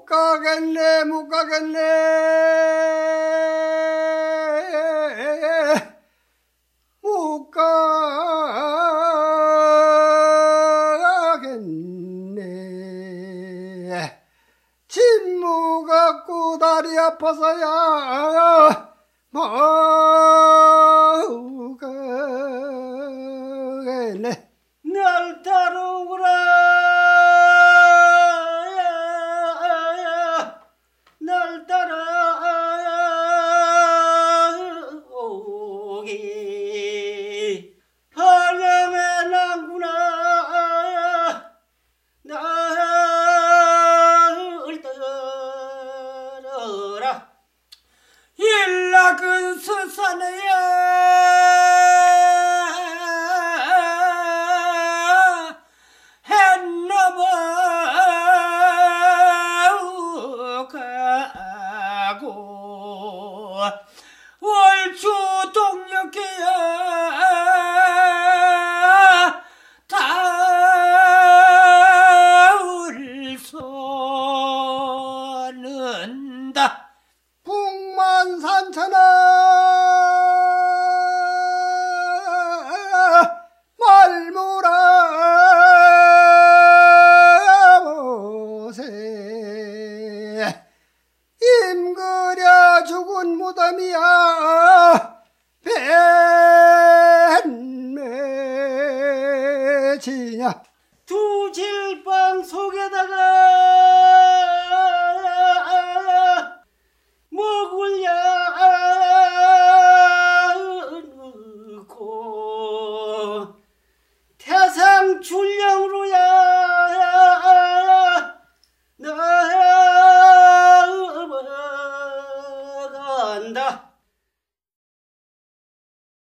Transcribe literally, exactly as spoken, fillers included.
가겠네 못 가겠네 못 가겠네 진무 갖고 다리 아파서야 못 가겠네 날 따라오거라 날 따라오기 바람에 난구나 날 따라라 일락은 서산에야 했나봐 가고 월주 동역해야 닿을 쏘는다 북만산천하 말모라보세 임그려 죽은 무덤이야 뱃매지냐 두 질방 속에다가 먹을야 넣고 태상 출령으로야 넘어간다